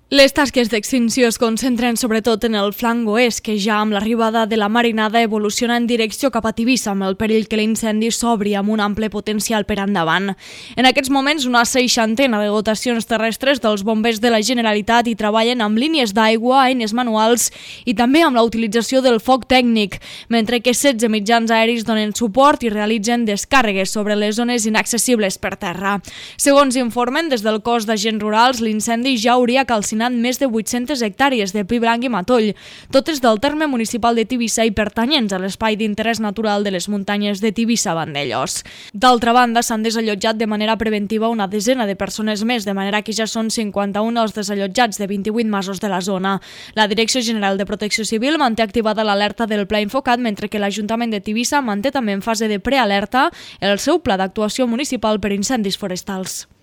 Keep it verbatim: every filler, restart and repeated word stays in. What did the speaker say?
Les tasques d'extinció es concentren sobretot en el flanc oest, que ja amb l'arribada de la marinada evoluciona en direcció cap a Tivissa, amb el perill que l'incendi s'obri amb un ample potencial per endavant. En aquests moments, una seixantena de dotacions terrestres dels bombers de la Generalitat hi treballen amb línies d'aigua, eines manuals i també amb la utilització del foc tècnic, mentre que setze mitjans aeris donen suport i realitzen descàrregues sobre les zones inaccessibles per terra. Segons informen des del cos d'agents rurals, l'incendi ja hauria calcinat més de vuit-centes hectàrees de pi blanc i matoll, totes del terme municipal de Tivissa i pertanyents a l'espai d'interès natural de les muntanyes de Tivissa-Vandellòs. D'altra banda, s'han desallotjat de manera preventiva una desena de persones més, de manera que ja són cinquanta-un els desallotjats de vint-i-vuit masos de la zona. La Direcció General de Protecció Civil manté activada l'alerta del Pla Infocat, mentre que l'Ajuntament de Tivissa manté també en fase de prealerta el seu pla d'actuació municipal per incendis forestals.